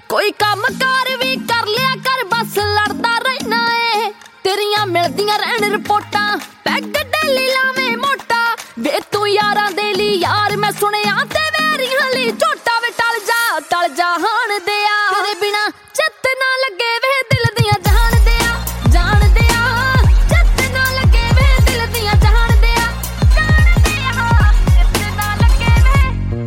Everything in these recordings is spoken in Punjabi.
ਕੋਈ ਕੰਮ ਕਾਰ ਵੀ ਕਰ ਲਿਆ ਕਰ, ਬਸ ਲੜਦਾ ਰਹਿਣਾ ਏ। ਤੇਰੀਆਂ ਮਿਲਦੀਆਂ ਰਹਿਣ ਰਿਪੋਰਟਾਂ, ਪੈਗ ਡੇਲੀ ਲਾਵੇਂ ਮੋਟਾ। ਵੇ ਤੂੰ ਯਾਰਾਂ ਦੇ ਲਈ ਯਾਰ ਮੈਂ ਸੁਣਿਆ, ਤੇ ਵੈਰੀਆਂ ਲਈ ਝੋਟਾ। ਵੇ ਟਲ ਜਾ ਹਾਣ ਦਿਆ, ਤੇਰੇ ਬਿਨਾ ਚਿੱਤ ਨਾ ਲੱਗੇ ਵੇ ਦਿਲ ਦੀਆਂ ਜਾਣ ਦਿਆ, ਜਾਣ ਦਿਆ। ਚਿੱਤ ਨਾ ਲੱਗੇ ਵੇ ਦਿਲ ਦੀਆਂ ਜਾਣ ਦਿਆ, ਜਾਣ ਦਿਆ। ਚਿੱਤ ਨਾ ਲੱਗੇ ਵੇ।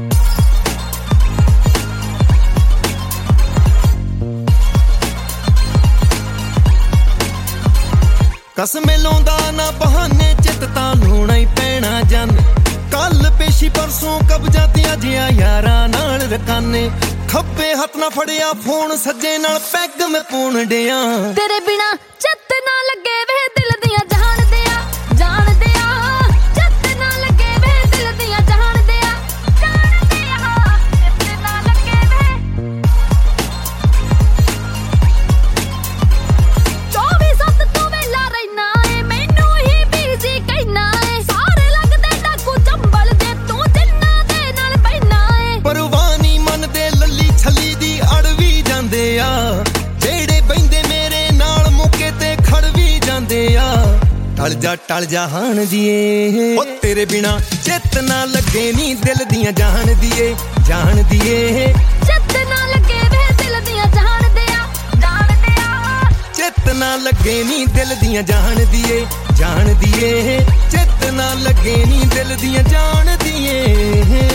ਕਸਮੇ ਲਾਉਂਦਾ ਨਾ ਬਹਾਨੇ, ਚਿੱਤ ਤਾਂ ਲਾਉਣਾ ਹੀ ਪੈਣਾ ਜਨ। ਕੱਲ ਪੇਸ਼ੀ ਪਰਸੋਂ ਕਬਜ਼ਾ ਤੇ ਅੱਜ ਯਾਰਾਂ ਨਾਲ ਰਕਾਨੇ। ਖੱਬੇ ਹੱਥ ਨਾ ਫੜਿਆ ਫੋਨ, ਸੱਜੇ ਨਾਲ ਪੈਗ ਮੈਂ ਪਾਉਣ ਡਿਆ। ਤੇਰੇ ਬਿਨਾ ਚਿੱਤ ਨਾ ਲੱਗੇ ਵੇ ਦਿਲ ਦੀਆਂ ਜਾਣ ਦਿਆ, ਜਾਣ ਦਿਆ। ਚਿੱਤ ਨਾ ਲੱਗੇ ਵੇ ਦਿਲ ਦੀਆਂ ਜਾਣ ਦਿਆ, ਜਾਣ ਦਿਆ। ਚਿੱਤ ਨਾ ਲੱਗੇ ਵੇ। 24/7 ਤੂੰ ਵੇਲਾ ਰਹਿਣਾ ਏ, ਮੈਨੂੰ ਹੀ ਬਿਜ਼ੀ ਕਹਿਣਾ ਏ। ਸਾਰੇ ਲੱਗਦੇ ਡਾਕੂ ਚੰਬਲ ਦੇ ਤੂੰ ਜਿੰਨਾ ਦੇ ਨਾਲ ਬਹਿਣਾ ਏ। ਪਰਵਾਹ ਨੀ ਮੰਨਦੇ ਲੱਲੀ ਛੱਲੀ ਦੀ ਅੜ ਵੀ ਜਾਂਦੇ ਆ। ਜਿਹੜੇ ਬਹਿੰਦੇ ਮੇਰੇ ਨਾਲ ਮੌਕੇ ਤੇ ਖੜ ਵੀ ਜਾਂਦੇ ਆ। ਟਲ ਜਾ ਹਾਣ ਦੀਏ, ਓ ਤੇਰੇ ਬਿਨਾ ਚਿੱਤ ਨਾ ਲੱਗੇ ਨੀ ਦਿਲ ਦੀਆਂ ਜਾਣ ਦੀਏ, ਜਾਣ ਦੀਏ। ਚਿੱਤ ਨਾ ਲੱਗੇ ਵੇ ਦਿਲ ਦੀਆਂ ਜਾਣ ਦਿਆ, ਜਾਣ ਦਿਆ। ਚਿੱਤ ਨਾ ਲੱਗੇ ਨੀ ਦਿਲ ਦੀਆਂ ਜਾਣ ਦੀਏ, ਜਾਣ ਦੀਏ। ਚਿੱਤ ਨਾ ਲੱਗੇ ਨੀ ਦਿਲ ਦੀਆਂ ਜਾਣ ਦੀਏ।